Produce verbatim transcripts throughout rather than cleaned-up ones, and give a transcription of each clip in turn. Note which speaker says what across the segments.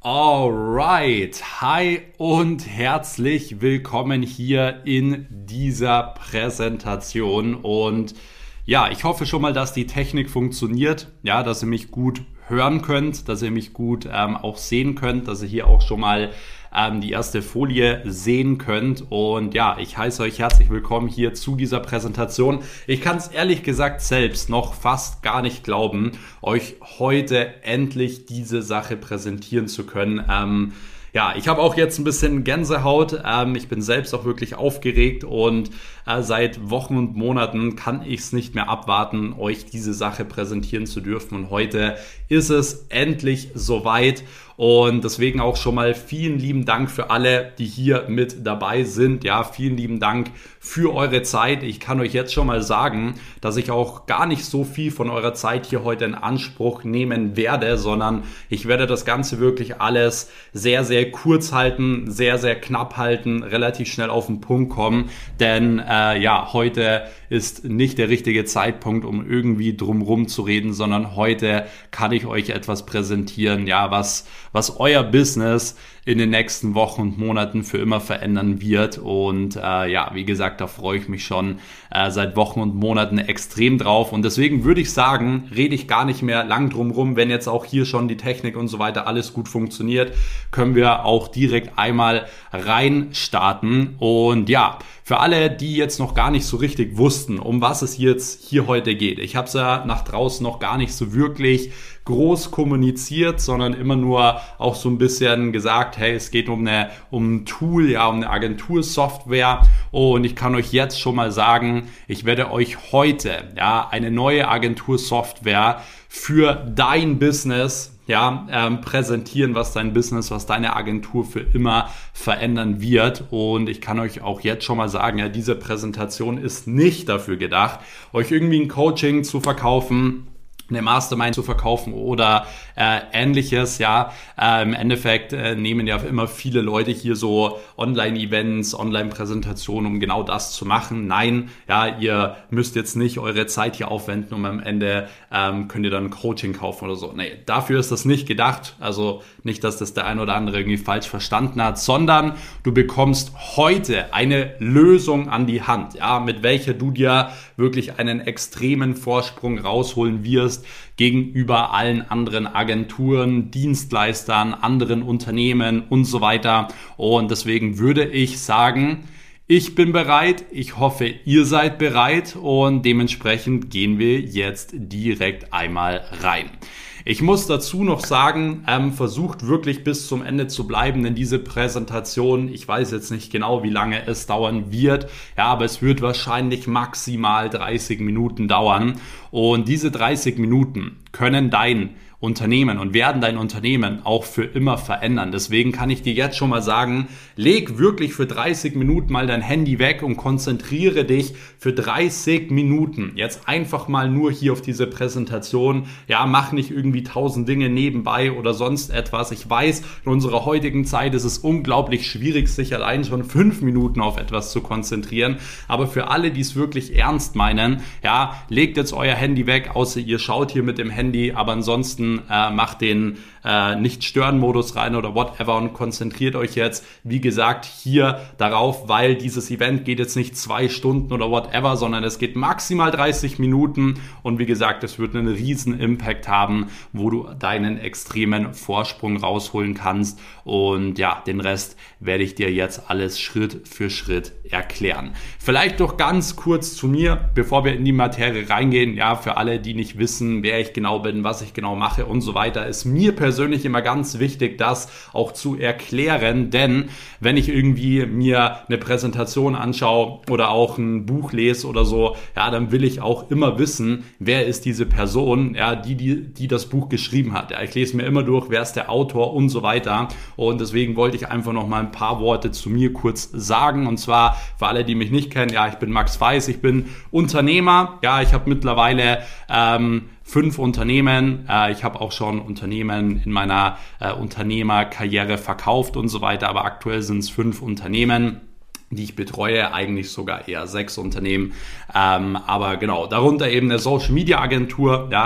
Speaker 1: Alright, hi und herzlich willkommen hier in dieser Präsentation und ja, ich hoffe schon mal, dass die Technik funktioniert, ja, dass ihr mich gut hören könnt, dass ihr mich gut ähm, auch sehen könnt, dass ihr hier auch schon mal ähm, die erste Folie sehen könnt und ja, ich heiße euch herzlich willkommen hier zu dieser Präsentation. Ich kann es ehrlich gesagt selbst noch fast gar nicht glauben, euch heute endlich diese Sache präsentieren zu können. Ähm, Ja, ich habe auch jetzt ein bisschen Gänsehaut. Ähm, ich bin selbst auch wirklich aufgeregt und äh, seit Wochen und Monaten kann ich es nicht mehr abwarten, euch diese Sache präsentieren zu dürfen. Und heute ist es endlich soweit. Und deswegen auch schon mal vielen lieben Dank für alle, die hier mit dabei sind. Ja, vielen lieben Dank für eure Zeit. Ich kann euch jetzt schon mal sagen, dass ich auch gar nicht so viel von eurer Zeit hier heute in Anspruch nehmen werde, sondern ich werde das Ganze wirklich alles sehr, sehr kurz halten, sehr, sehr knapp halten, relativ schnell auf den Punkt kommen, denn äh, ja, heute ist nicht der richtige Zeitpunkt, um irgendwie drumrum zu reden, sondern heute kann ich euch etwas präsentieren, ja, was, was euer Business in den nächsten Wochen und Monaten für immer verändern wird. Und äh, ja, wie gesagt, da freue ich mich schon äh, seit Wochen und Monaten extrem drauf. Und deswegen würde ich sagen, rede ich gar nicht mehr lang drum rum. Wenn jetzt auch hier schon die Technik und so weiter alles gut funktioniert, können wir auch direkt einmal rein starten. Und ja, für alle, die jetzt noch gar nicht so richtig wussten, um was es jetzt hier heute geht. Ich habe es ja nach draußen noch gar nicht so wirklich groß kommuniziert, sondern immer nur auch so ein bisschen gesagt, hey, es geht um eine um ein Tool, ja, um eine Agentursoftware und ich kann euch jetzt schon mal sagen, ich werde euch heute, ja, eine neue Agentursoftware für dein Business, ja, ähm, präsentieren, was dein Business, was deine Agentur für immer verändern wird. Und ich kann euch auch jetzt schon mal sagen, ja, diese Präsentation ist nicht dafür gedacht, euch irgendwie ein Coaching zu verkaufen, eine Mastermind zu verkaufen oder äh, ähnliches, ja. Äh, im Endeffekt äh, nehmen ja immer viele Leute hier so Online-Events, Online-Präsentationen, um genau das zu machen. Nein, ja, ihr müsst jetzt nicht eure Zeit hier aufwenden, um am Ende ähm, könnt ihr dann ein Coaching kaufen oder so. Nee, dafür ist das nicht gedacht. Also nicht, dass das der ein oder andere irgendwie falsch verstanden hat, sondern du bekommst heute eine Lösung an die Hand, ja, mit welcher du dir wirklich einen extremen Vorsprung rausholen wirst gegenüber allen anderen Agenturen, Dienstleistern, anderen Unternehmen und so weiter. Und deswegen würde ich sagen, ich bin bereit, ich hoffe, ihr seid bereit und dementsprechend gehen wir jetzt direkt einmal rein. Ich muss dazu noch sagen, ähm, versucht wirklich bis zum Ende zu bleiben, denn diese Präsentation, ich weiß jetzt nicht genau, wie lange es dauern wird, ja, aber es wird wahrscheinlich maximal dreißig Minuten dauern und diese dreißig Minuten können dein Unternehmen und werden dein Unternehmen auch für immer verändern. Deswegen kann ich dir jetzt schon mal sagen, leg wirklich für dreißig Minuten mal dein Handy weg und konzentriere dich für dreißig Minuten jetzt einfach mal nur hier auf diese Präsentation. Ja, mach nicht irgendwie tausend Dinge nebenbei oder sonst etwas. Ich weiß, in unserer heutigen Zeit ist es unglaublich schwierig, sich allein schon fünf Minuten auf etwas zu konzentrieren. Aber für alle, die es wirklich ernst meinen, ja, legt jetzt euer Handy weg, außer ihr schaut hier mit dem Handy, aber ansonsten Äh, macht den äh, Nicht-Stören-Modus rein oder whatever und konzentriert euch jetzt, wie gesagt, hier darauf, weil dieses Event geht jetzt nicht zwei Stunden oder whatever, sondern es geht maximal dreißig Minuten und wie gesagt, es wird einen riesen Impact haben, wo du deinen extremen Vorsprung rausholen kannst und ja, den Rest werde ich dir jetzt alles Schritt für Schritt erklären. Vielleicht doch ganz kurz zu mir, bevor wir in die Materie reingehen, ja, für alle, die nicht wissen, wer ich genau bin, was ich genau mache und so weiter, ist mir persönlich immer ganz wichtig, das auch zu erklären, denn wenn ich irgendwie mir eine Präsentation anschaue oder auch ein Buch lese oder so, ja, dann will ich auch immer wissen, wer ist diese Person, ja, die, die, die das Buch geschrieben hat. Ja, ich lese mir immer durch, wer ist der Autor und so weiter und deswegen wollte ich einfach noch mal ein paar Worte zu mir kurz sagen und zwar für alle, die mich nicht kennen, ja, ich bin Max Weiß, ich bin Unternehmer, ja, ich habe mittlerweile ähm, fünf Unternehmen. Äh, ich habe auch schon Unternehmen in meiner äh, Unternehmerkarriere verkauft und so weiter, aber aktuell sind es fünf Unternehmen, die ich betreue, eigentlich sogar eher sechs Unternehmen, ähm, aber genau, darunter eben eine Social Media Agentur, ja,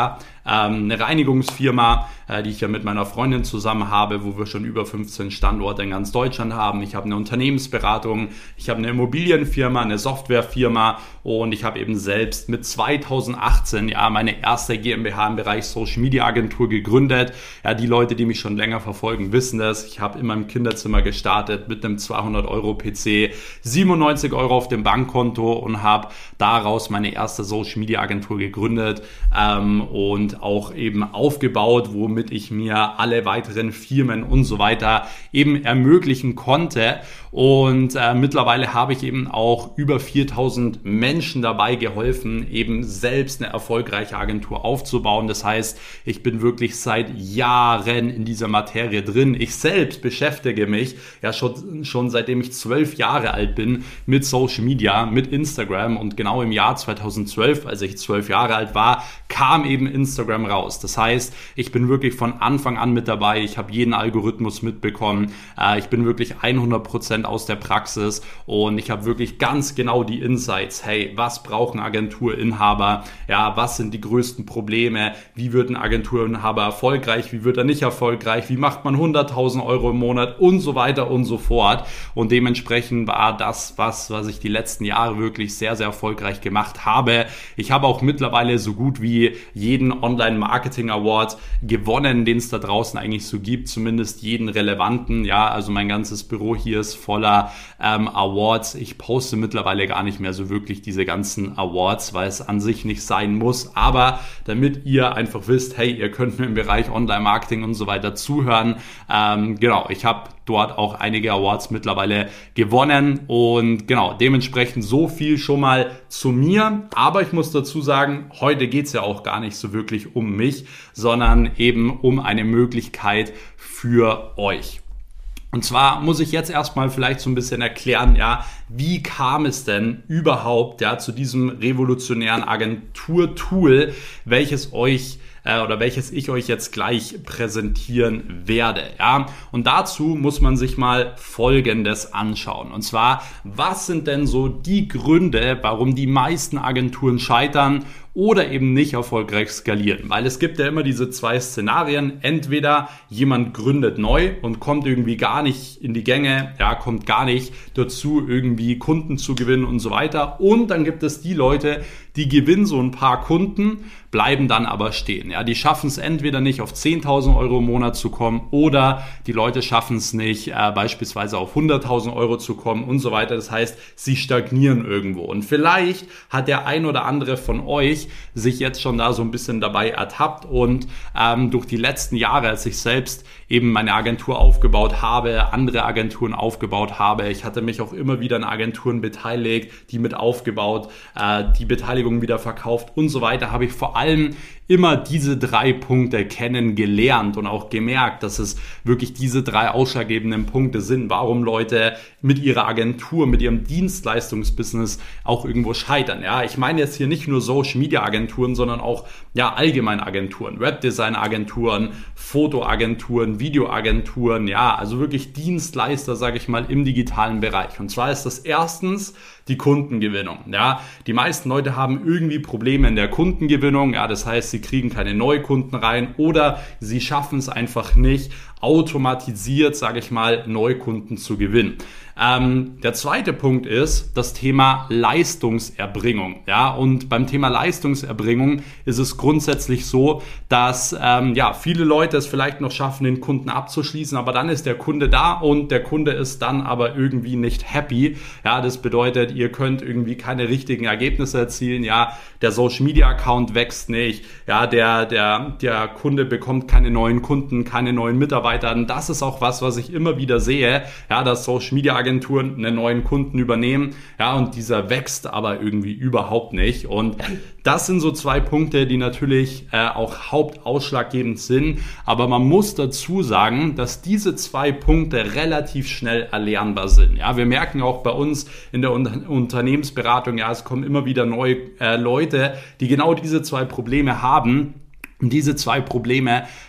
Speaker 1: ähm, eine Reinigungsfirma, äh, die ich ja mit meiner Freundin zusammen habe, wo wir schon über fünfzehn Standorte in ganz Deutschland haben. Ich habe eine Unternehmensberatung, ich habe eine Immobilienfirma, eine Softwarefirma und ich habe eben selbst mit zweitausendachtzehn ja meine erste GmbH im Bereich Social Media Agentur gegründet. Ja, die Leute, die mich schon länger verfolgen, wissen das. Ich habe in meinem Kinderzimmer gestartet mit einem zweihundert Euro P C, siebenundneunzig Euro auf dem Bankkonto und habe daraus meine erste Social Media Agentur gegründet ähm, und auch eben aufgebaut, womit ich mir alle weiteren Firmen und so weiter eben ermöglichen konnte. Und äh, mittlerweile habe ich eben auch über viertausend Menschen dabei geholfen, eben selbst eine erfolgreiche Agentur aufzubauen. Das heißt, ich bin wirklich seit Jahren in dieser Materie drin. Ich selbst beschäftige mich ja schon, schon seitdem ich zwölf Jahre alt bin mit Social Media, mit Instagram, und genau im Jahr zweitausendzwölf, als ich zwölf Jahre alt war, kam eben Instagram raus. Das heißt, ich bin wirklich von Anfang an mit dabei. Ich habe jeden Algorithmus mitbekommen. Äh, ich bin wirklich hundert Prozent aus der Praxis und ich habe wirklich ganz genau die Insights. Hey, was brauchen Agenturinhaber? Ja, was sind die größten Probleme? Wie wird ein Agenturinhaber erfolgreich? Wie wird er nicht erfolgreich? Wie macht man hunderttausend Euro im Monat? Und so weiter und so fort. Und dementsprechend war das was, was ich die letzten Jahre wirklich sehr, sehr erfolgreich gemacht habe. Ich habe auch mittlerweile so gut wie jeden Online-Marketing-Award gewonnen, den es da draußen eigentlich so gibt, zumindest jeden relevanten. Ja, also mein ganzes Büro hier ist voller ähm, Awards. Ich poste mittlerweile gar nicht mehr so wirklich diese ganzen Awards, weil es an sich nicht sein muss. Aber damit ihr einfach wisst, hey, ihr könnt mir im Bereich Online-Marketing und so weiter zuhören. Ähm, genau, ich habe dort auch einige Awards mittlerweile gewonnen und genau, dementsprechend so viel schon mal zu mir. Aber ich muss dazu sagen, heute geht es ja auch gar nicht so wirklich um mich, sondern eben um eine Möglichkeit für euch. Und zwar muss ich jetzt erstmal vielleicht so ein bisschen erklären, ja, wie kam es denn überhaupt ja zu diesem revolutionären Agenturtool, welches euch äh, oder welches ich euch jetzt gleich präsentieren werde, ja? Und dazu muss man sich mal Folgendes anschauen. Und zwar, was sind denn so die Gründe, warum die meisten Agenturen scheitern oder eben nicht erfolgreich skalieren? Weil es gibt ja immer diese zwei Szenarien. Entweder jemand gründet neu und kommt irgendwie gar nicht in die Gänge, ja, kommt gar nicht dazu, irgendwie Kunden zu gewinnen und so weiter. Und dann gibt es die Leute, die gewinnen so ein paar Kunden, bleiben dann aber stehen. Ja, die schaffen es entweder nicht auf zehntausend Euro im Monat zu kommen oder die Leute schaffen es nicht, äh, beispielsweise auf hunderttausend Euro zu kommen und so weiter. Das heißt, sie stagnieren irgendwo. Und vielleicht hat der ein oder andere von euch sich jetzt schon da so ein bisschen dabei ertappt und ähm, durch die letzten Jahre, als ich selbst eben meine Agentur aufgebaut habe, andere Agenturen aufgebaut habe, ich hatte mich auch immer wieder an Agenturen beteiligt, die mit aufgebaut, äh, die Beteiligung wieder verkauft und so weiter, habe ich vor allem immer diese drei Punkte kennengelernt und auch gemerkt, dass es wirklich diese drei ausschlaggebenden Punkte sind, warum Leute mit ihrer Agentur, mit ihrem Dienstleistungsbusiness auch irgendwo scheitern. Ja, ich meine jetzt hier nicht nur Social Media Agenturen, sondern auch ja allgemein Agenturen, Webdesign Agenturen, Fotoagenturen, Videoagenturen, ja, also wirklich Dienstleister, sage ich mal, im digitalen Bereich. Und zwar ist das erstens die Kundengewinnung. Ja, die meisten Leute haben irgendwie Probleme in der Kundengewinnung. Ja, das heißt, sie kriegen keine Neukunden rein oder sie schaffen es einfach nicht, automatisiert, sage ich mal, Neukunden zu gewinnen. Ähm, der zweite Punkt ist das Thema Leistungserbringung. Ja, und beim Thema Leistungserbringung ist es grundsätzlich so, dass ähm, ja viele Leute es vielleicht noch schaffen, den Kunden abzuschließen, aber dann ist der Kunde da und der Kunde ist dann aber irgendwie nicht happy. Ja, das bedeutet, ihr könnt irgendwie keine richtigen Ergebnisse erzielen. Ja, der Social Media Account wächst nicht. Ja, der der der Kunde bekommt keine neuen Kunden, keine neuen Mitarbeiter. Das ist auch was, was ich immer wieder sehe. Ja, dass Social Media Agenturen einen neuen Kunden übernehmen, ja, und dieser wächst aber irgendwie überhaupt nicht. Und das sind so zwei Punkte, die natürlich äh, auch hauptausschlaggebend sind. Aber man muss dazu sagen, dass diese zwei Punkte relativ schnell erlernbar sind. Ja, wir merken auch bei uns in der Unter- Unternehmensberatung, ja, es kommen immer wieder neue äh, Leute, die genau diese zwei Probleme haben. Und diese zwei Probleme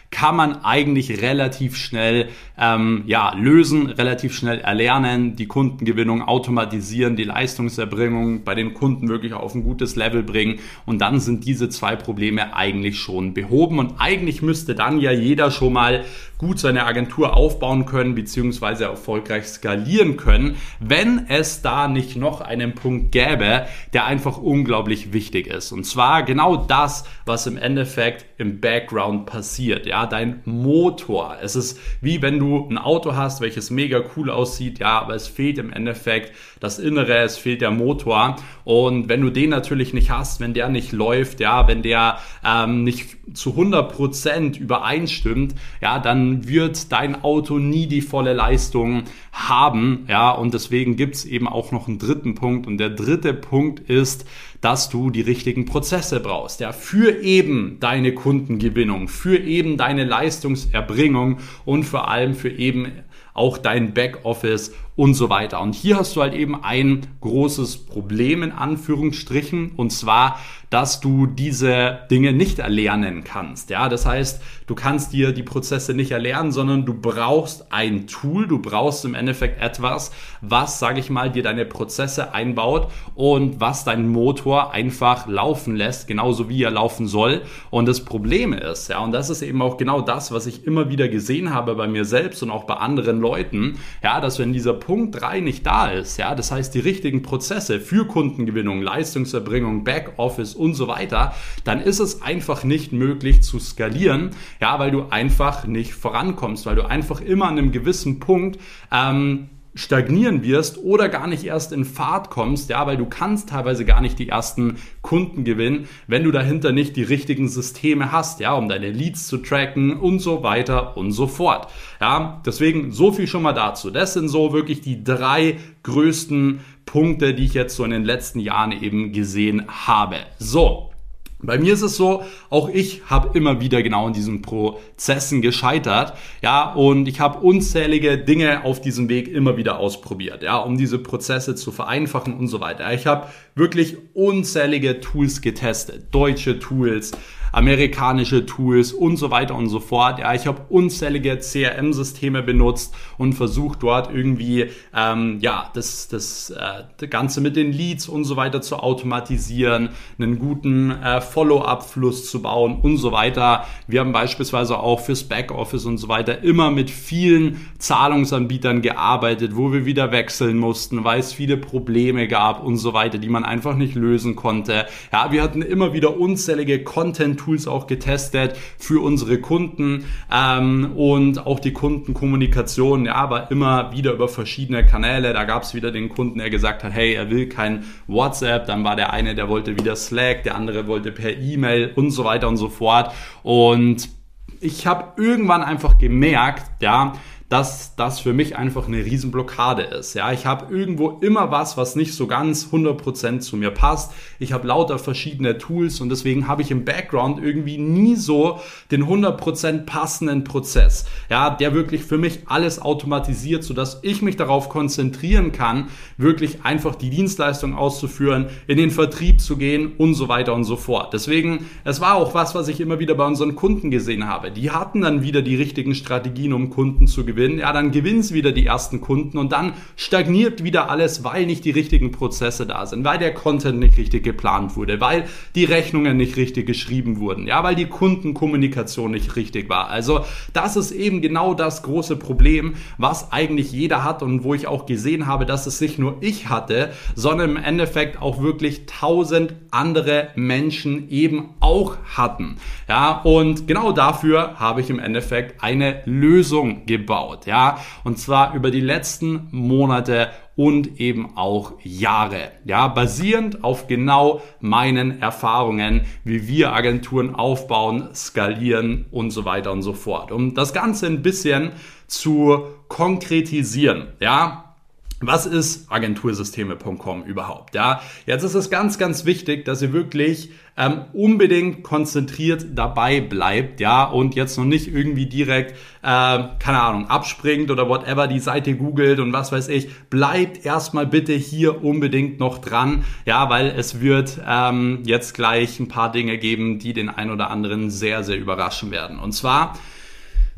Speaker 1: kann man eigentlich relativ schnell ähm, ja, lösen, relativ schnell erlernen, die Kundengewinnung automatisieren, die Leistungserbringung bei den Kunden wirklich auf ein gutes Level bringen und dann sind diese zwei Probleme eigentlich schon behoben und eigentlich müsste dann ja jeder schon mal gut seine Agentur aufbauen können beziehungsweise erfolgreich skalieren können, wenn es da nicht noch einen Punkt gäbe, der einfach unglaublich wichtig ist. Und zwar genau das, was im Endeffekt im Background passiert. Ja, dein Motor. Es ist wie wenn du ein Auto hast, welches mega cool aussieht, ja, aber es fehlt im Endeffekt das Innere, es fehlt der Motor. Und wenn du den natürlich nicht hast, wenn der nicht läuft, ja, wenn der ähm, nicht zu hundert Prozent übereinstimmt, ja, dann wird dein Auto nie die volle Leistung haben, ja, und deswegen gibt's eben auch noch einen dritten Punkt und der dritte Punkt ist, dass du die richtigen Prozesse brauchst, ja, für eben deine Kundengewinnung, für eben deine Leistungserbringung und vor allem für eben auch dein Backoffice und so weiter. Und hier hast du halt eben ein großes Problem in Anführungsstrichen und zwar, dass du diese Dinge nicht erlernen kannst. Ja, das heißt, du kannst dir die Prozesse nicht erlernen, sondern du brauchst ein Tool, du brauchst im Endeffekt etwas, was, sage ich mal, dir deine Prozesse einbaut und was deinen Motor einfach laufen lässt, genauso wie er laufen soll. Und das Problem ist, ja, und das ist eben auch genau das, was ich immer wieder gesehen habe bei mir selbst und auch bei anderen Leuten, ja, dass wenn dieser Punkt drei nicht da ist, ja, das heißt die richtigen Prozesse für Kundengewinnung, Leistungserbringung, Backoffice und so weiter, dann ist es einfach nicht möglich zu skalieren, ja, weil du einfach nicht vorankommst, weil du einfach immer an einem gewissen Punkt ähm, stagnieren wirst oder gar nicht erst in Fahrt kommst, ja, weil du kannst teilweise gar nicht die ersten Kunden gewinnen, wenn du dahinter nicht die richtigen Systeme hast, ja, um deine Leads zu tracken und so weiter und so fort. Ja, deswegen so viel schon mal dazu. Das sind so wirklich die drei größten Punkte, die ich jetzt so in den letzten Jahren eben gesehen habe. So. Bei mir ist es so, auch ich habe immer wieder genau in diesen Prozessen gescheitert, ja, und ich habe unzählige Dinge auf diesem Weg immer wieder ausprobiert, ja, um diese Prozesse zu vereinfachen und so weiter. Ich habe wirklich unzählige Tools getestet, deutsche Tools, amerikanische Tools und so weiter und so fort. Ja, ich habe unzählige C R M-Systeme benutzt und versucht dort irgendwie ähm, ja das das, äh, das Ganze mit den Leads und so weiter zu automatisieren, einen guten äh, Follow-up-Fluss zu bauen und so weiter. Wir haben beispielsweise auch fürs Backoffice und so weiter immer mit vielen Zahlungsanbietern gearbeitet, wo wir wieder wechseln mussten, weil es viele Probleme gab und so weiter, die man einfach nicht lösen konnte. Ja, wir hatten immer wieder unzählige Content Tools auch getestet für unsere Kunden ähm, und auch die Kundenkommunikation, ja, aber immer wieder über verschiedene Kanäle. Da gab es wieder den Kunden, der gesagt hat, hey, er will kein WhatsApp, dann war der eine, der wollte wieder Slack, der andere wollte per E-Mail und so weiter und so fort. Und ich habe irgendwann einfach gemerkt, ja, dass das für mich einfach eine Riesenblockade ist. Ja, ich habe irgendwo immer was, was nicht so ganz hundert Prozent zu mir passt. Ich habe lauter verschiedene Tools und deswegen habe ich im Background irgendwie nie so den hundert Prozent passenden Prozess, ja, der wirklich für mich alles automatisiert, sodass ich mich darauf konzentrieren kann, wirklich einfach die Dienstleistung auszuführen, in den Vertrieb zu gehen und so weiter und so fort. Deswegen, es war auch was, was ich immer wieder bei unseren Kunden gesehen habe. Die hatten dann wieder die richtigen Strategien, um Kunden zu gewinnen. Ja, dann gewinnen sie wieder die ersten Kunden und dann stagniert wieder alles, weil nicht die richtigen Prozesse da sind, weil der Content nicht richtig geplant wurde, weil die Rechnungen nicht richtig geschrieben wurden, ja, weil die Kundenkommunikation nicht richtig war. Also das ist eben genau das große Problem, was eigentlich jeder hat und wo ich auch gesehen habe, dass es nicht nur ich hatte, sondern im Endeffekt auch wirklich tausend andere Menschen eben auch hatten. Ja, und genau dafür habe ich im Endeffekt eine Lösung gebaut. Ja, und zwar über die letzten Monate und eben auch Jahre. Ja, basierend auf genau meinen Erfahrungen, wie wir Agenturen aufbauen, skalieren und so weiter und so fort. Um das Ganze ein bisschen zu konkretisieren, ja. Was ist agentursysteme punkt com überhaupt? Ja, jetzt ist es ganz, ganz wichtig, dass ihr wirklich ähm, unbedingt konzentriert dabei bleibt, ja, und jetzt noch nicht irgendwie direkt, äh, keine Ahnung, abspringt oder whatever, die Seite googelt und was weiß ich. Bleibt erstmal bitte hier unbedingt noch dran, ja, weil es wird ähm, jetzt gleich ein paar Dinge geben, die den einen oder anderen sehr, sehr überraschen werden. Und zwar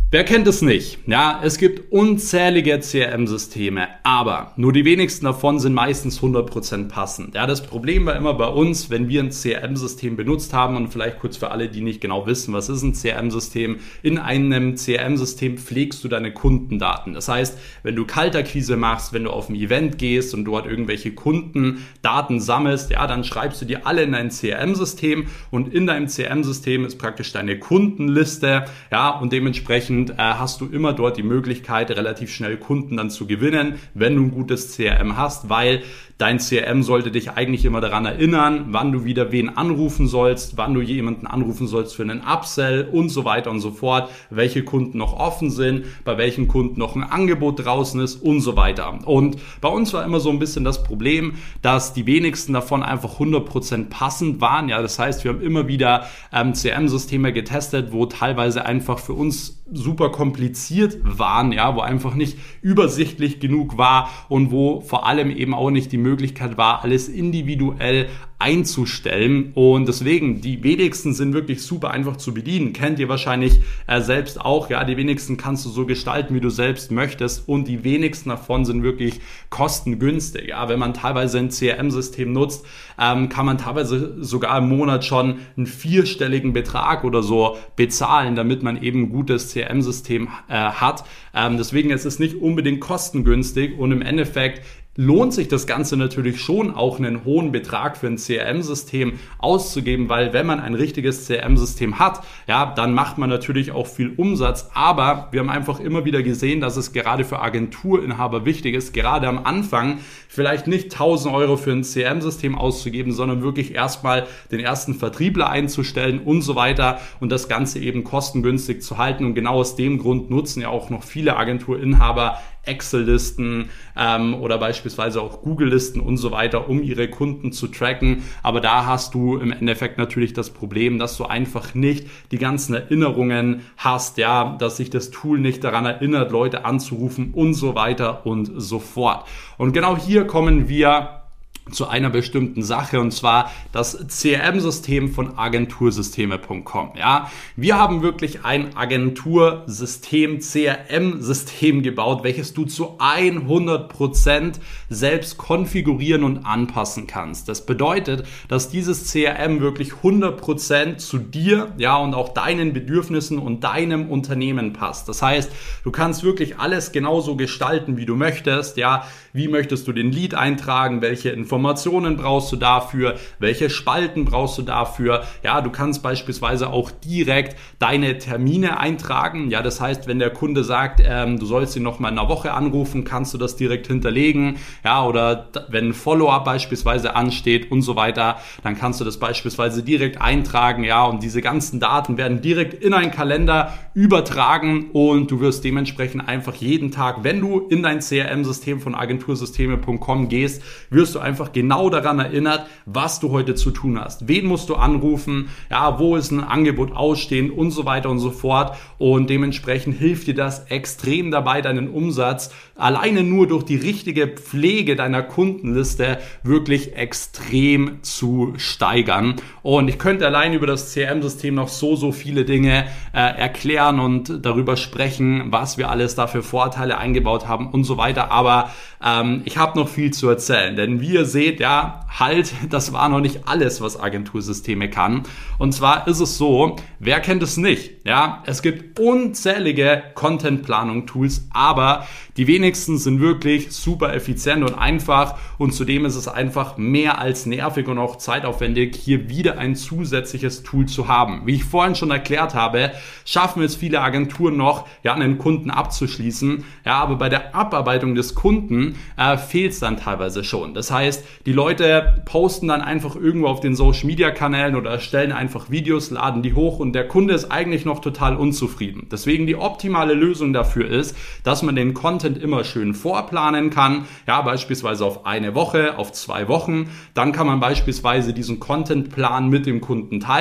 Speaker 1: Wer kennt es nicht? Ja, es gibt unzählige C R M-Systeme, aber nur die wenigsten davon sind meistens hundert Prozent passend. Ja, das Problem war immer bei uns, wenn wir ein C R M-System benutzt haben, und vielleicht kurz für alle, die nicht genau wissen, was ist ein C R M-System? In einem C R M-System pflegst du deine Kundendaten. Das heißt, wenn du Kaltakquise machst, wenn du auf ein Event gehst und dort irgendwelche Kundendaten sammelst, ja, dann schreibst du die alle in ein C R M-System, und in deinem C R M-System ist praktisch deine Kundenliste, ja, und dementsprechend hast du immer dort die Möglichkeit, relativ schnell Kunden dann zu gewinnen, wenn du ein gutes C R M hast, weil dein C R M sollte dich eigentlich immer daran erinnern, wann du wieder wen anrufen sollst, wann du jemanden anrufen sollst für einen Upsell und so weiter und so fort, welche Kunden noch offen sind, bei welchen Kunden noch ein Angebot draußen ist und so weiter. Und bei uns war immer so ein bisschen das Problem, dass die wenigsten davon einfach hundert Prozent passend waren. Ja, das heißt, wir haben immer wieder ähm, C R M-Systeme getestet, wo teilweise einfach für uns super kompliziert waren, ja, wo einfach nicht übersichtlich genug war und wo vor allem eben auch nicht die Möglichkeit war, alles individuell einzustellen. Und deswegen, die wenigsten sind wirklich super einfach zu bedienen. Kennt ihr wahrscheinlich äh, selbst auch. Ja, die wenigsten kannst du so gestalten, wie du selbst möchtest. Und die wenigsten davon sind wirklich kostengünstig. Ja, wenn man teilweise ein C R M-System nutzt, ähm, kann man teilweise sogar im Monat schon einen vierstelligen Betrag oder so bezahlen, damit man eben ein gutes C R M-System äh, hat. Ähm, deswegen ist es nicht unbedingt kostengünstig, und im Endeffekt lohnt sich das Ganze natürlich schon, auch einen hohen Betrag für ein C R M-System auszugeben, weil wenn man ein richtiges C R M-System hat, ja, dann macht man natürlich auch viel Umsatz. Aber wir haben einfach immer wieder gesehen, dass es gerade für Agenturinhaber wichtig ist, gerade am Anfang vielleicht nicht tausend Euro für ein C R M-System auszugeben, sondern wirklich erstmal den ersten Vertriebler einzustellen und so weiter und das Ganze eben kostengünstig zu halten. Und genau aus dem Grund nutzen ja auch noch viele Agenturinhaber Excel-Listen ähm, oder beispielsweise auch Google-Listen und so weiter, um ihre Kunden zu tracken. Aber da hast du im Endeffekt natürlich das Problem, dass du einfach nicht die ganzen Erinnerungen hast, ja, dass sich das Tool nicht daran erinnert, Leute anzurufen und so weiter und so fort. Und genau hier kommen wir zu einer bestimmten Sache, und zwar das C R M-System von agentursysteme punkt com. Ja, wir haben wirklich ein Agentursystem, C R M-System gebaut, welches du zu hundert Prozent selbst konfigurieren und anpassen kannst. Das bedeutet, dass dieses C R M wirklich hundert Prozent zu dir, ja, und auch deinen Bedürfnissen und deinem Unternehmen passt. Das heißt, du kannst wirklich alles genauso gestalten, wie du möchtest. Ja, wie möchtest du den Lead eintragen? Welche Informationen brauchst du dafür? Welche Spalten brauchst du dafür? Ja, du kannst beispielsweise auch direkt deine Termine eintragen. Ja, das heißt, wenn der Kunde sagt, ähm, du sollst ihn noch mal in einer Woche anrufen, kannst du das direkt hinterlegen. Ja, oder wenn ein Follow-up beispielsweise ansteht und so weiter, dann kannst du das beispielsweise direkt eintragen. Ja, und diese ganzen Daten werden direkt in einen Kalender übertragen, und du wirst dementsprechend einfach jeden Tag, wenn du in dein C R M-System von agentursysteme punkt com gehst, wirst du einfach genau daran erinnert, was du heute zu tun hast. Wen musst du anrufen? Ja, wo ist ein Angebot ausstehend und so weiter und so fort. Und dementsprechend hilft dir das extrem dabei, deinen Umsatz alleine nur durch die richtige Pflege deiner Kundenliste wirklich extrem zu steigern. Und ich könnte allein über das C R M-System noch so, so viele Dinge äh, erklären und darüber sprechen, was wir alles da für Vorteile eingebaut haben und so weiter. Aber ähm, ich habe noch viel zu erzählen, denn wie ihr seht, ja, halt, das war noch nicht alles, was Agentursysteme kann. Und zwar ist es so, wer kennt es nicht? Ja, es gibt unzählige Content-Planung-Tools, aber die wenigsten sind wirklich super effizient und einfach, und zudem ist es einfach mehr als nervig und auch zeitaufwendig, hier wieder ein zusätzliches Tool zu haben. Wie ich vorhin schon erklärt habe, schaffen es viele Agenturen noch, ja, einen Kunden abzuschließen, ja, aber bei der Abarbeitung des Kunden äh, fehlt es dann teilweise schon. Das heißt, die Leute posten dann einfach irgendwo auf den Social-Media-Kanälen oder erstellen einfach Videos, laden die hoch, und der Kunde ist eigentlich noch total unzufrieden. Deswegen die optimale Lösung dafür ist, dass man den Content immer schön vorplanen kann, ja, beispielsweise auf eine Woche, auf zwei Wochen. Dann kann man beispielsweise diesen Contentplan mit dem Kunden teilen.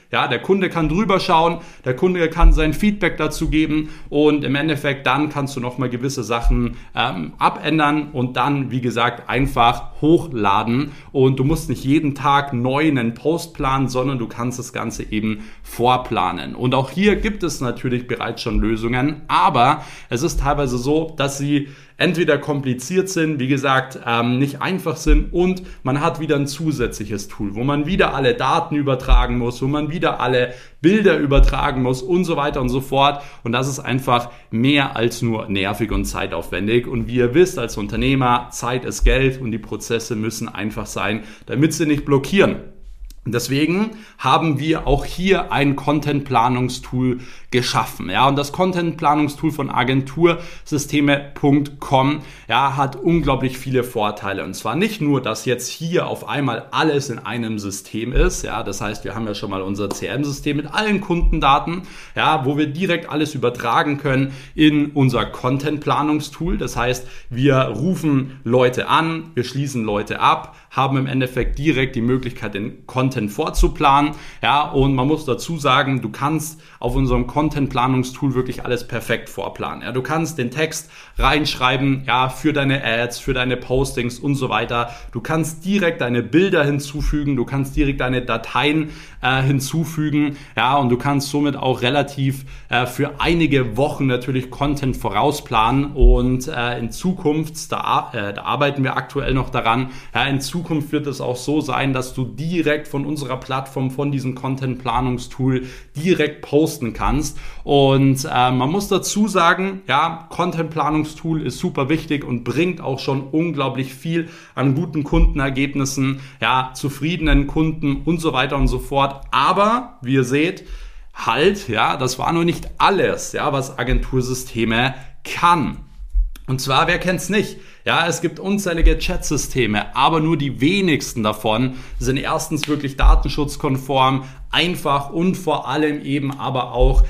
Speaker 1: Ja, der Kunde kann drüber schauen, der Kunde kann sein Feedback dazu geben und im Endeffekt dann kannst du nochmal gewisse Sachen ähm, abändern und dann, wie gesagt, einfach hochladen und du musst nicht jeden Tag neu einen Post planen, sondern du kannst das Ganze eben vorplanen. Und auch hier gibt es natürlich bereits schon Lösungen, aber es ist teilweise so, dass sie entweder kompliziert sind, wie gesagt, ähm, nicht einfach sind und man hat wieder ein zusätzliches Tool, wo man wieder alle Daten übertragen muss, wo man wieder alle Bilder übertragen muss und so weiter und so fort. Und das ist einfach mehr als nur nervig und zeitaufwendig. Und wie ihr wisst als Unternehmer, Zeit ist Geld und die Prozesse müssen einfach sein, damit sie nicht blockieren. Deswegen haben wir auch hier ein Content-Planungstool geschaffen. Ja, und das Content-Planungstool von agentursysteme punkt com ja, hat unglaublich viele Vorteile. Und zwar nicht nur, dass jetzt hier auf einmal alles in einem System ist. Ja, das heißt, wir haben ja schon mal unser C R M-System mit allen Kundendaten, ja, wo wir direkt alles übertragen können in unser Content-Planungstool. Das heißt, wir rufen Leute an, wir schließen Leute ab, haben im Endeffekt direkt die Möglichkeit, den Content vorzuplanen. Ja, und man muss dazu sagen, du kannst auf unserem Content-Planungstool wirklich alles perfekt vorplanen. Ja, du kannst den Text reinschreiben, ja, für deine Ads, für deine Postings und so weiter. Du kannst direkt deine Bilder hinzufügen, du kannst direkt deine Dateien äh, hinzufügen, ja, und du kannst somit auch relativ äh, für einige Wochen natürlich Content vorausplanen und äh, in Zukunft, da, äh, da arbeiten wir aktuell noch daran, ja, in Zukunft wird es auch so sein, dass du direkt von unserer Plattform, von diesem Content-Planungstool direkt posten kannst. Und äh, man muss dazu sagen, ja, Content-Planungstool ist super wichtig und bringt auch schon unglaublich viel an guten Kundenergebnissen, ja, zufriedenen Kunden und so weiter und so fort. Aber wie ihr seht, halt, ja, das war noch nicht alles, ja, was Agentursysteme kann. Und zwar, wer kennt's nicht? Ja, es gibt unzählige Chatsysteme, aber nur die wenigsten davon sind erstens wirklich datenschutzkonform, einfach und vor allem eben aber auch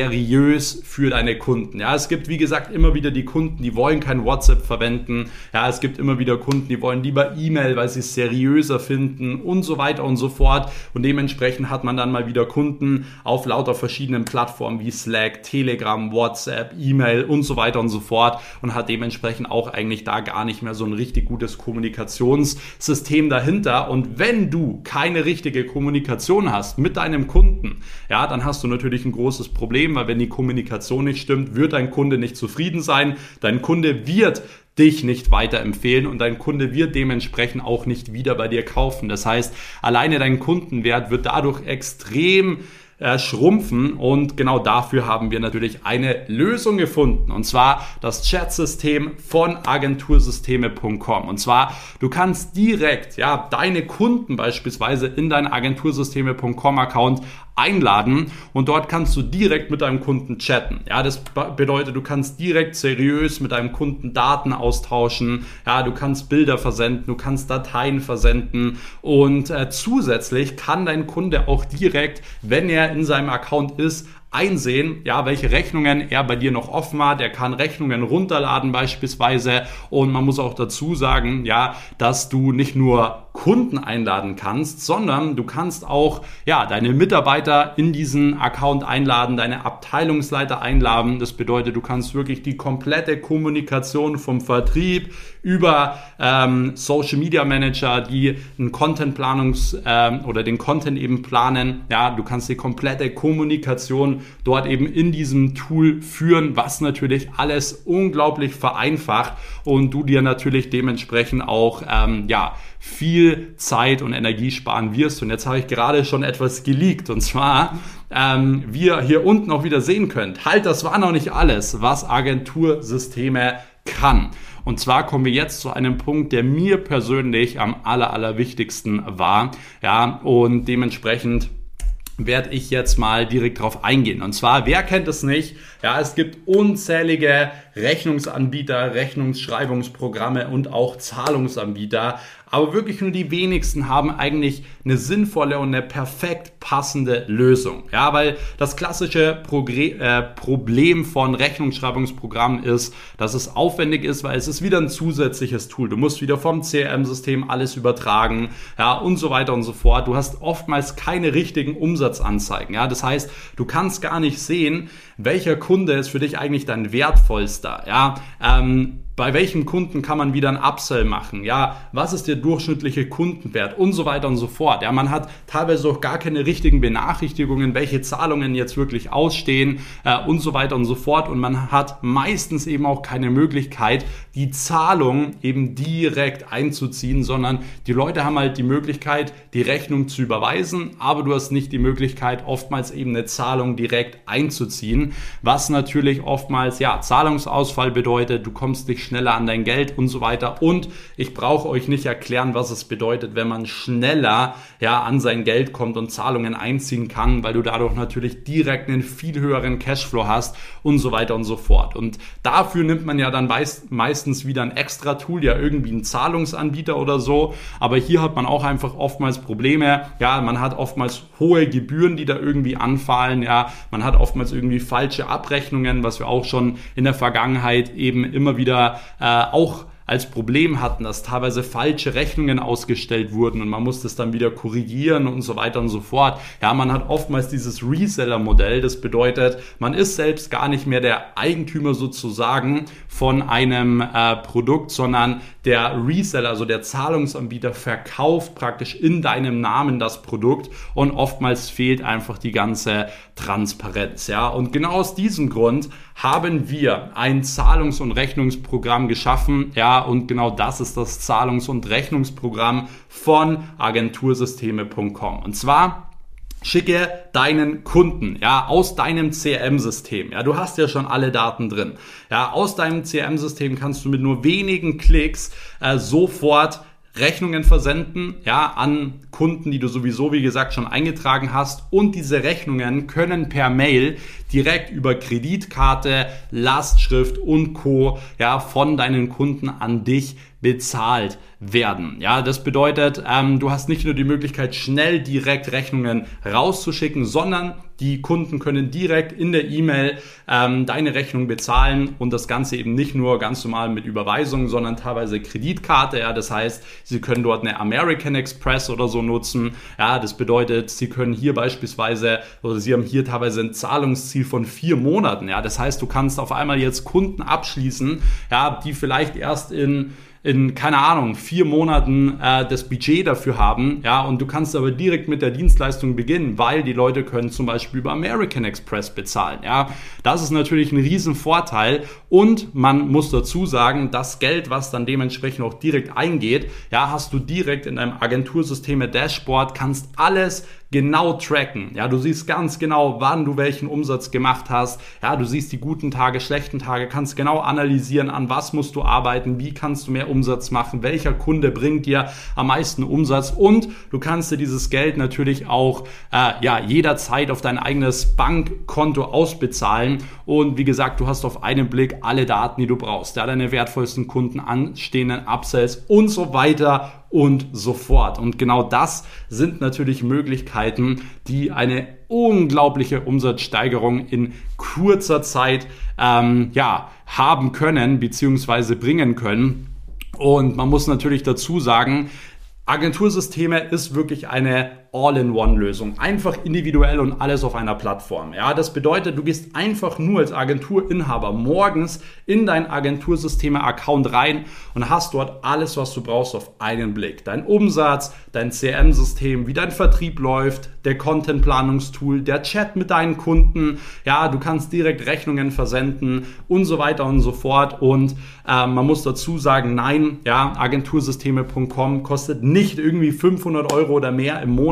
Speaker 1: seriös für deine Kunden. Ja, es gibt, wie gesagt, immer wieder die Kunden, die wollen kein WhatsApp verwenden. Ja, es gibt immer wieder Kunden, die wollen lieber E-Mail, weil sie es seriöser finden und so weiter und so fort. Und dementsprechend hat man dann mal wieder Kunden auf lauter verschiedenen Plattformen wie Slack, Telegram, WhatsApp, E-Mail und so weiter und so fort und hat dementsprechend auch eigentlich da gar nicht mehr so ein richtig gutes Kommunikationssystem dahinter. Und wenn du keine richtige Kommunikation hast mit deinem Kunden, ja, dann hast du natürlich ein großes Problem, weil wenn die Kommunikation nicht stimmt, wird dein Kunde nicht zufrieden sein. Dein Kunde wird dich nicht weiterempfehlen und dein Kunde wird dementsprechend auch nicht wieder bei dir kaufen. Das heißt, alleine dein Kundenwert wird dadurch extrem Äh, schrumpfen und genau dafür haben wir natürlich eine Lösung gefunden und zwar das Chatsystem von agentursysteme punkt com und zwar du kannst direkt ja deine Kunden beispielsweise in deinen agentursysteme punkt com Account einladen und dort kannst du direkt mit deinem Kunden chatten. Ja, das bedeutet, du kannst direkt seriös mit deinem Kunden Daten austauschen. Ja, du kannst Bilder versenden, du kannst Dateien versenden und äh, zusätzlich kann dein Kunde auch direkt, wenn er in seinem Account ist, einsehen, ja, welche Rechnungen er bei dir noch offen hat. Er kann Rechnungen runterladen beispielsweise und man muss auch dazu sagen, ja, dass du nicht nur Kunden einladen kannst, sondern du kannst auch ja deine Mitarbeiter in diesen Account einladen, deine Abteilungsleiter einladen. Das bedeutet, du kannst wirklich die komplette Kommunikation vom Vertrieb über ähm, Social Media Manager, die einen Content Planungs ähm, oder den Content eben planen. Ja, du kannst die komplette Kommunikation dort eben in diesem Tool führen, was natürlich alles unglaublich vereinfacht und du dir natürlich dementsprechend auch ähm, ja viel Zeit und Energie sparen wirst. Und jetzt habe ich gerade schon etwas geleakt und zwar, ähm, wie ihr hier unten auch wieder sehen könnt, halt, das war noch nicht alles, was Agentursysteme kann. Und zwar kommen wir jetzt zu einem Punkt, der mir persönlich am aller, allerwichtigsten war. Ja, und dementsprechend werde ich jetzt mal direkt drauf eingehen. Und zwar, wer kennt es nicht? Ja, es gibt unzählige Rechnungsanbieter, Rechnungsschreibungsprogramme und auch Zahlungsanbieter. Aber wirklich nur die wenigsten haben eigentlich eine sinnvolle und eine perfekt passende Lösung. Ja, weil das klassische Progre- äh, Problem von Rechnungsschreibungsprogrammen ist, dass es aufwendig ist, weil es ist wieder ein zusätzliches Tool. Du musst wieder vom C R M-System alles übertragen, ja, und so weiter und so fort. Du hast oftmals keine richtigen Umsatzanzeigen. Ja, das heißt, du kannst gar nicht sehen, welcher Kunde ist für dich eigentlich dein wertvollster. Ja, ähm, bei welchem Kunden kann man wieder ein Upsell machen? Ja, was ist der durchschnittliche Kundenwert und so weiter und so fort. Ja, man hat teilweise auch gar keine richtigen Benachrichtigungen, welche Zahlungen jetzt wirklich ausstehen äh, und so weiter und so fort. Und man hat meistens eben auch keine Möglichkeit, die Zahlung eben direkt einzuziehen, sondern die Leute haben halt die Möglichkeit, die Rechnung zu überweisen, aber du hast nicht die Möglichkeit, oftmals eben eine Zahlung direkt einzuziehen, was natürlich oftmals ja Zahlungsausfall bedeutet. Du kommst nicht schneller an dein Geld und so weiter. Und ich brauche euch nicht erklären, was es bedeutet, wenn man schneller ja an sein Geld kommt und Zahlungen einziehen kann, weil du dadurch natürlich direkt einen viel höheren Cashflow hast und so weiter und so fort. Und dafür nimmt man ja dann meist, meistens wieder ein extra Tool, ja irgendwie einen Zahlungsanbieter oder so. Aber hier hat man auch einfach oftmals Probleme. Ja, man hat oftmals hohe Gebühren, die da irgendwie anfallen. Ja, man hat oftmals irgendwie falsche Abrechnungen, was wir auch schon in der Vergangenheit eben immer wieder äh, auch als Problem hatten, dass teilweise falsche Rechnungen ausgestellt wurden und man musste es dann wieder korrigieren und so weiter und so fort. Ja, man hat oftmals dieses Reseller-Modell, das bedeutet, man ist selbst gar nicht mehr der Eigentümer sozusagen von einem äh, Produkt, sondern der Reseller, also der Zahlungsanbieter, verkauft praktisch in deinem Namen das Produkt und oftmals fehlt einfach die ganze Transparenz. Ja, und genau aus diesem Grund haben wir ein Zahlungs- und Rechnungsprogramm geschaffen. Ja, und genau das ist das Zahlungs- und Rechnungsprogramm von agentursysteme punkt com. Und zwar schicke deinen Kunden, ja, aus deinem C R M-System. Ja, du hast ja schon alle Daten drin. Ja, aus deinem C R M-System kannst du mit nur wenigen Klicks äh, sofort Rechnungen versenden, ja, an Kunden, die du sowieso, wie gesagt, schon eingetragen hast. Und diese Rechnungen können per Mail direkt über Kreditkarte, Lastschrift und Co. ja, von deinen Kunden an dich bezahlt werden. Ja, das bedeutet, ähm, du hast nicht nur die Möglichkeit, schnell direkt Rechnungen rauszuschicken, sondern die Kunden können direkt in der E-Mail ähm, deine Rechnung bezahlen und das Ganze eben nicht nur ganz normal mit Überweisung, sondern teilweise Kreditkarte. Ja, das heißt, sie können dort eine American Express oder so nutzen. Ja, das bedeutet, sie können hier beispielsweise oder sie haben hier teilweise ein Zahlungsziel von vier Monaten. Ja, das heißt, du kannst auf einmal jetzt Kunden abschließen, ja, die vielleicht erst in in, keine Ahnung, vier Monaten äh, das Budget dafür haben, ja, und du kannst aber direkt mit der Dienstleistung beginnen, weil die Leute können zum Beispiel über American Express bezahlen, ja. Das ist natürlich ein riesen Vorteil und man muss dazu sagen, das Geld, was dann dementsprechend auch direkt eingeht, ja, hast du direkt in deinem Agentursysteme-Dashboard, kannst alles genau tracken. Ja, du siehst ganz genau, wann du welchen Umsatz gemacht hast. Ja, du siehst die guten Tage, schlechten Tage, kannst genau analysieren, an was musst du arbeiten, wie kannst du mehr Umsatz machen, welcher Kunde bringt dir am meisten Umsatz und du kannst dir dieses Geld natürlich auch äh, ja, jederzeit auf dein eigenes Bankkonto ausbezahlen und wie gesagt, du hast auf einen Blick alle Daten, die du brauchst. Ja, deine wertvollsten Kunden, anstehenden Upsells und so weiter und so fort. Und genau das sind natürlich Möglichkeiten, die eine unglaubliche Umsatzsteigerung in kurzer Zeit ähm, ja, haben können bzw. bringen können. Und man muss natürlich dazu sagen, Agentursysteme ist wirklich eine All-in-One-Lösung. Einfach individuell und alles auf einer Plattform. Ja, das bedeutet, du gehst einfach nur als Agenturinhaber morgens in dein Agentursysteme-Account rein und hast dort alles, was du brauchst, auf einen Blick. Dein Umsatz, dein C R M-System, wie dein Vertrieb läuft, der Content-Planungstool, der Chat mit deinen Kunden. Ja, du kannst direkt Rechnungen versenden und so weiter und so fort. Und äh, man muss dazu sagen, nein, ja, agentursysteme punkt com kostet nicht irgendwie fünfhundert Euro oder mehr im Monat.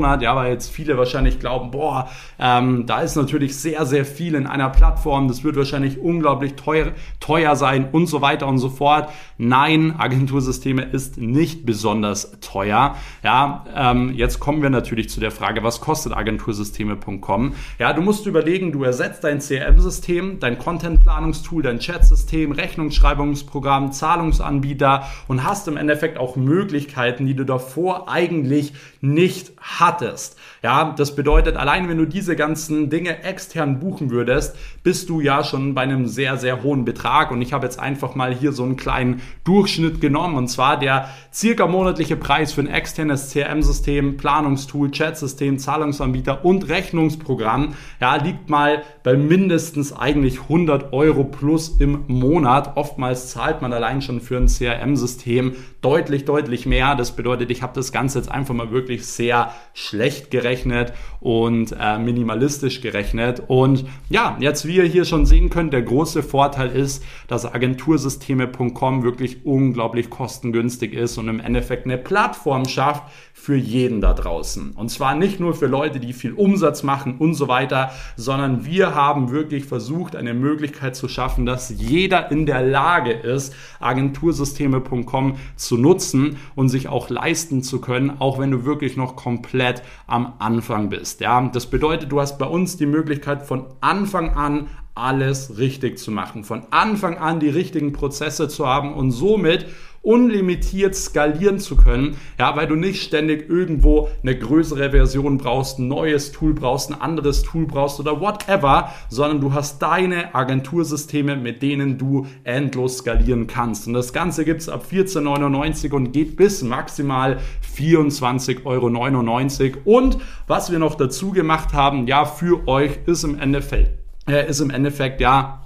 Speaker 1: Monat, ja, weil jetzt viele wahrscheinlich glauben, boah, ähm, da ist natürlich sehr, sehr viel in einer Plattform, das wird wahrscheinlich unglaublich teuer, teuer sein und so weiter und so fort. Nein, Agentursysteme ist nicht besonders teuer. Ja, ähm, jetzt kommen wir natürlich zu der Frage, was kostet agentursysteme punkt com? Ja, du musst überlegen, du ersetzt dein C R M-System, dein Content-Planungstool, dein Chat-System, Rechnungsschreibungsprogramm, Zahlungsanbieter und hast im Endeffekt auch Möglichkeiten, die du davor eigentlich nicht hattest. Ja, das bedeutet, allein wenn du diese ganzen Dinge extern buchen würdest, bist du ja schon bei einem sehr, sehr hohen Betrag. Und ich habe jetzt einfach mal hier so einen kleinen Durchschnitt genommen. Und zwar der circa monatliche Preis für ein externes C R M-System, Planungstool, Chat-System, Zahlungsanbieter und Rechnungsprogramm, ja, liegt mal bei mindestens eigentlich hundert Euro plus im Monat. Oftmals zahlt man allein schon für ein C R M-System deutlich, deutlich mehr. Das bedeutet, ich habe das Ganze jetzt einfach mal wirklich sehr schlecht gerechnet und äh, minimalistisch gerechnet. Und ja, jetzt wie ihr hier schon sehen könnt, der große Vorteil ist, dass agentursysteme punkt com wirklich unglaublich kostengünstig ist und im Endeffekt eine Plattform schafft für jeden da draußen. Und zwar nicht nur für Leute, die viel Umsatz machen und so weiter, sondern wir haben wirklich versucht, eine Möglichkeit zu schaffen, dass jeder in der Lage ist, agentursysteme punkt com zu nutzen und sich auch leisten zu können, auch wenn du wirklich noch komplett am Anfang bist. Ja, das bedeutet, du hast bei uns die Möglichkeit, von Anfang an alles richtig zu machen, von Anfang an die richtigen Prozesse zu haben und somit unlimitiert skalieren zu können, ja, weil du nicht ständig irgendwo eine größere Version brauchst, ein neues Tool brauchst, ein anderes Tool brauchst oder whatever, sondern du hast deine Agentursysteme, mit denen du endlos skalieren kannst. Und das Ganze gibt es ab vierzehn neunundneunzig und geht bis maximal vierundzwanzig neunundneunzig Euro. Und was wir noch dazu gemacht haben, ja, für euch ist im Endeffekt, äh, ist im Endeffekt, ja,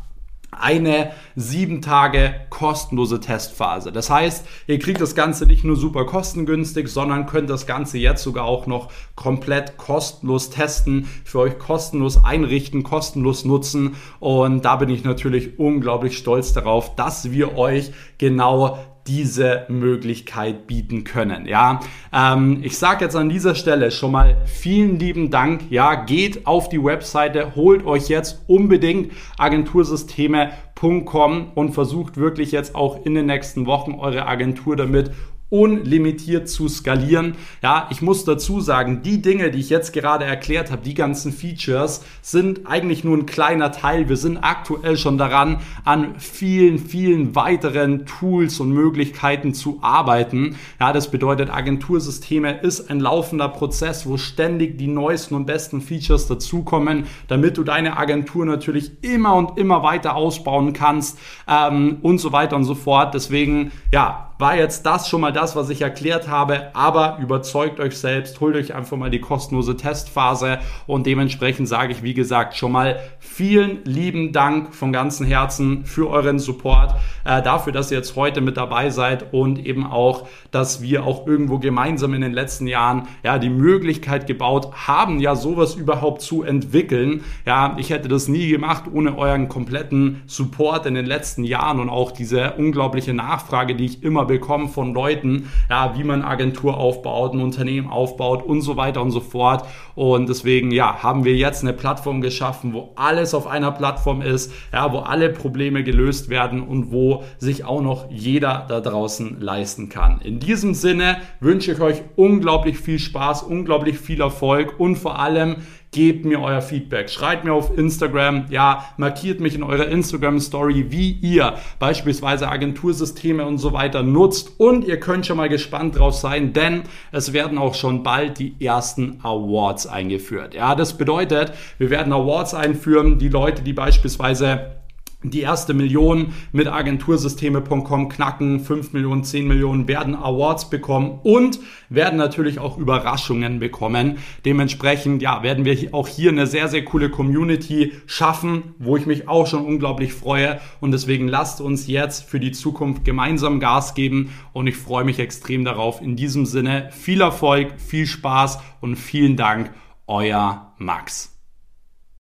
Speaker 1: eine sieben Tage kostenlose Testphase. Das heißt, ihr kriegt das Ganze nicht nur super kostengünstig, sondern könnt das Ganze jetzt sogar auch noch komplett kostenlos testen, für euch kostenlos einrichten, kostenlos nutzen. Und da bin ich natürlich unglaublich stolz darauf, dass wir euch genau diese Möglichkeit bieten können. Ja, ähm, ich sage jetzt an dieser Stelle schon mal vielen lieben Dank. Ja, geht auf die Webseite, holt euch jetzt unbedingt agentursysteme punkt com und versucht wirklich jetzt auch in den nächsten Wochen eure Agentur damit unlimitiert zu skalieren. Ja, ich muss dazu sagen, die Dinge, die ich jetzt gerade erklärt habe, die ganzen Features, sind eigentlich nur ein kleiner Teil. Wir sind aktuell schon daran, an vielen, vielen weiteren Tools und Möglichkeiten zu arbeiten. Ja, das bedeutet, Agentursysteme ist ein laufender Prozess, wo ständig die neuesten und besten Features dazukommen, damit du deine Agentur natürlich immer und immer weiter ausbauen kannst, ähm, und so weiter und so fort. Deswegen, ja, war jetzt das schon mal das, was ich erklärt habe, aber überzeugt euch selbst, holt euch einfach mal die kostenlose Testphase und dementsprechend sage ich, wie gesagt, schon mal vielen lieben Dank von ganzem Herzen für euren Support, äh, dafür, dass ihr jetzt heute mit dabei seid und eben auch, dass wir auch irgendwo gemeinsam in den letzten Jahren ja die Möglichkeit gebaut haben, ja sowas überhaupt zu entwickeln. Ja, ich hätte das nie gemacht ohne euren kompletten Support in den letzten Jahren und auch diese unglaubliche Nachfrage, die ich immer bekommen von Leuten, ja, wie man Agentur aufbaut, ein Unternehmen aufbaut und so weiter und so fort. Und deswegen, ja, haben wir jetzt eine Plattform geschaffen, wo alles auf einer Plattform ist, ja, wo alle Probleme gelöst werden und wo sich auch noch jeder da draußen leisten kann. In diesem Sinne wünsche ich euch unglaublich viel Spaß, unglaublich viel Erfolg und vor allem gebt mir euer Feedback. Schreibt mir auf Instagram, ja, markiert mich in eurer Instagram-Story, wie ihr beispielsweise Agentursysteme und so weiter nutzt. Und ihr könnt schon mal gespannt drauf sein, denn es werden auch schon bald die ersten Awards eingeführt. Ja, das bedeutet, wir werden Awards einführen, die Leute, die beispielsweise die erste Million mit agentursysteme punkt com knacken, fünf Millionen, zehn Millionen werden Awards bekommen und werden natürlich auch Überraschungen bekommen. Dementsprechend, ja, werden wir auch hier eine sehr, sehr coole Community schaffen, wo ich mich auch schon unglaublich freue und deswegen lasst uns jetzt für die Zukunft gemeinsam Gas geben und ich freue mich extrem darauf. In diesem Sinne viel Erfolg, viel Spaß und vielen Dank, euer Max.